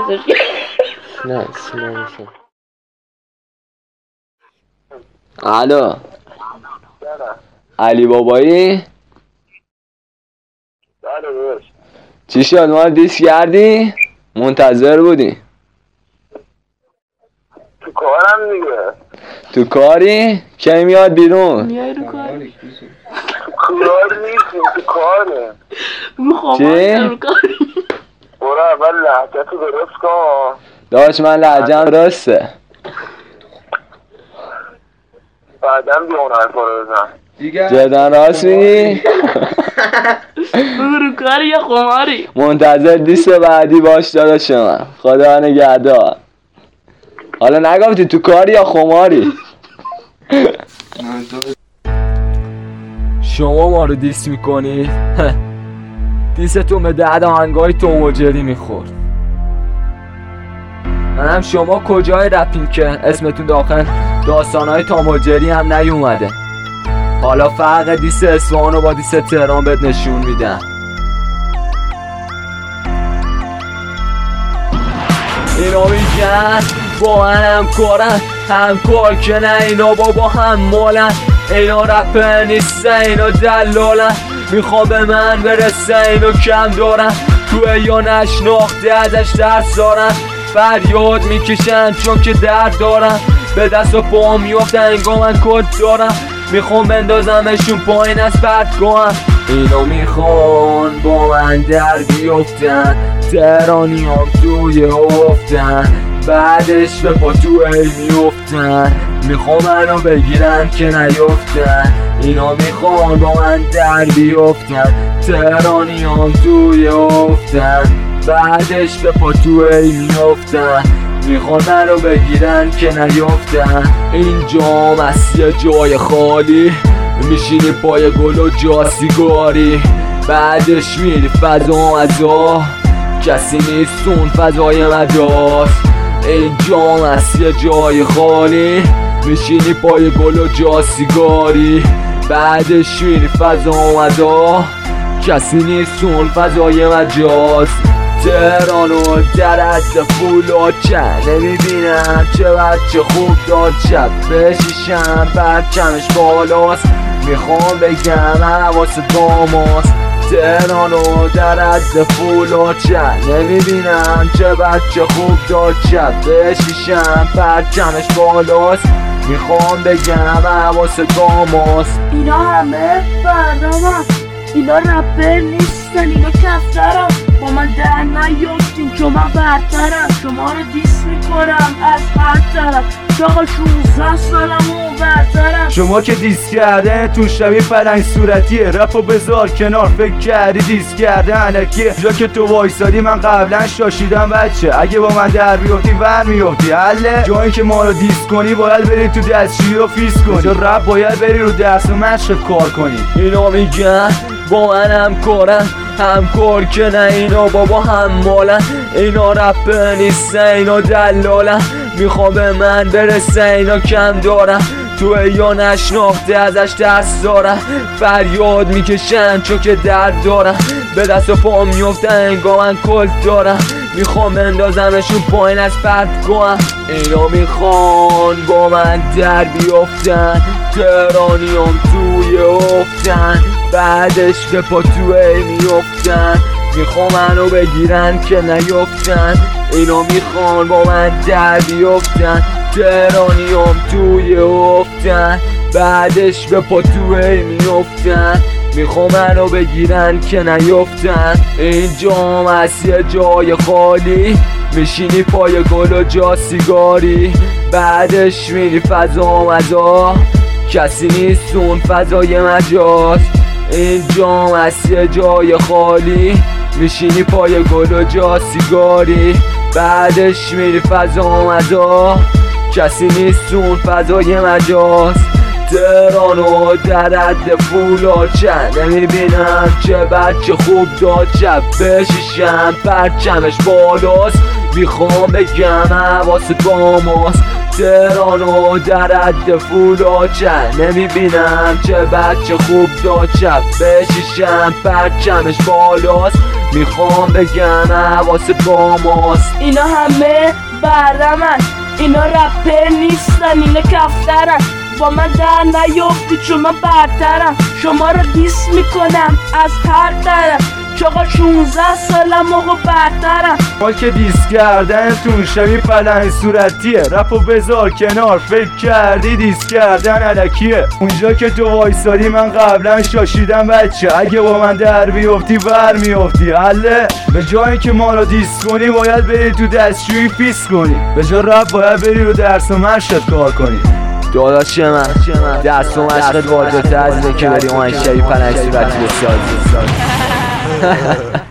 ازش نه نمیشه. الو علی بابایی؟ بله داداش. چی شد ما رو دیس کردی؟ منتظر بودی. تو کارم دیگه. تو کاری؟ کی میاد بیرون؟ میای رو کار؟ تو کار نیستیم، تو کاریم. رو خواهد چی؟ رو کار. برو اول لحظه تو درست کن. داشت من لحجم درسته. بعدم بیا اون حرفا رو بزن. جدا راست میگی؟ بگو رو کاری یا خماری؟ منتظر دیس بعدی باش داداش من. خدا نگهدار. حالا نگفتی تو کاری یا خماری؟ شما ما رو دیس میکنید؟ دیستون به درد آهنگای توم و جری میخورد. منم شما کجای رپین که اسمتون داخل داستانهای توم و جری هم نیومده. حالا فرق دیس اصفهان رو با دیس تهران بهت نشون میدم. اینا میگن با من همکار که نه اینا بابا هم مالن. اینا رپر نیستن اینا دلالن. میخوام به من برسه اینو کم دارن. توی یا نشناخته ازش درس دارن. فریاد میکشن چون که درد دارن. به دست و پا میفتن انگار من کد دارم. میخوام بندازمشون پایین از پرتگاهم. اینو میخوان با من در بیفتن. تهرانی هم توی افتن. بعدش به پا تو ای میفتن. میخوام منو بگیرن که نیفتن. اینا میخوان با من در بیفتن. تهرانی هم توی افتن. بعدش به پا تو ای میفتن. میخوان منو بگیرن که نیفتن. این جام از یه جای خالی. میشینی پای گل و جا سیگاری. بعدش میری فضا مزا. کسی نیستون فضای مجاز. این جام از یه جای خالی. میشینی پای گل و جا سیگاری. بعدش میری فضا مزا. کسی نیستون فضای مجاز. تهران و در حد فولا چند نمیبینم چه بچه خوب داد شب بشیشم پرچمش بالاست. میخوام بگم حواس داماست. تهران و در حد فولا چند نمیبینم چه بچه خوب داد شب بشیشم پرچمش بالاست. میخوام بگم حواس داماست. اینا همه برنامه. اینا رپر نیستن اینا کفترم. با من در نیافتین چون من برترم. شما رو دیس میکنم از هر طرف. شاقا 16 سالم و برترم. شما که دیس کرده تو شبیه پلنگ صورتیه. رپو بذار کنار فکر کردی دیس کرده علکیه. جا که تو وایسادی من قبلا شاشیدم بچه. اگه با من در بیفتی ور میفتی حله. جایی که ما رو دیس کنی باید بری تو دستشویی و فیس کنی. جا رپ باید بری رو درس و مشق کار کنی. اینا میگن با من همکار که نه اینا بابا هم مالن. اینا رپر نیستن اینا دلالن. میخوام به من برسه اینا کم دارن. تو یا نشناخته ازش درس دارن. فریاد میکشن چون که درد دارن. به دست و پا میفتن انگار من کل دارن. میخوام بندازمشون پایین از پرتگاهم. اینا میخوان با من در بیفتن. تهرانی هم توی افتن. بعدش به پا تو ای میفتن. میخوام منو بگیرن که نیفتن. اینا میخوان با من در بیفتن. تهرانی هم توی افتن. بعدش به پا تو ای میفتن. میخوام منو بگیرن که نیفتن. این جام از یه جای خالی. میشینی پای گل و جا سیگاری. بعدش میری فضا مزا. کسی نیستون فضای مجاز. این جام از یه جای خالی. میشینی پای گل و جا سیگاری. بعدش میری فضا مزا. کسی نیستون فضای مجاز. تهران و در حد فولا چند نمیبینم چه بچه خوب داد شب بشیشم پرچمش بالاست. میخوام بگم حواس داماست. تهران و در حد فولا چند نمیبینم چه بچه خوب داد شب بشیشم پرچمش بالاست. میخوام بگم حواست با ماست. اینا همه بهرمن، اینا رپر نیستن، اینا کفترن. با من در نیفتی چون من برترم. شما رو دیس میکنم از هر طرف، چاقا 16 سالم آقا برترم. ما که دیس کردنتون شبیه پلنگ صورتیه. رپو بذار کنار، فکر کردی دیس کردن الکیه. اونجا که تو وایسادی من قبلا شاشیدم بچه، اگه با من در بیفتی بر میفتی. حله به جایی که ما رو دیس کنی باید بری تو دستشویی پیس کنی، به جا رپ باید بری رو درس و مشقت کار کنی. داداش من درس و مشقت واجب‌تر از اینه که بری اون شبیه پلنگ صورتی بسازی.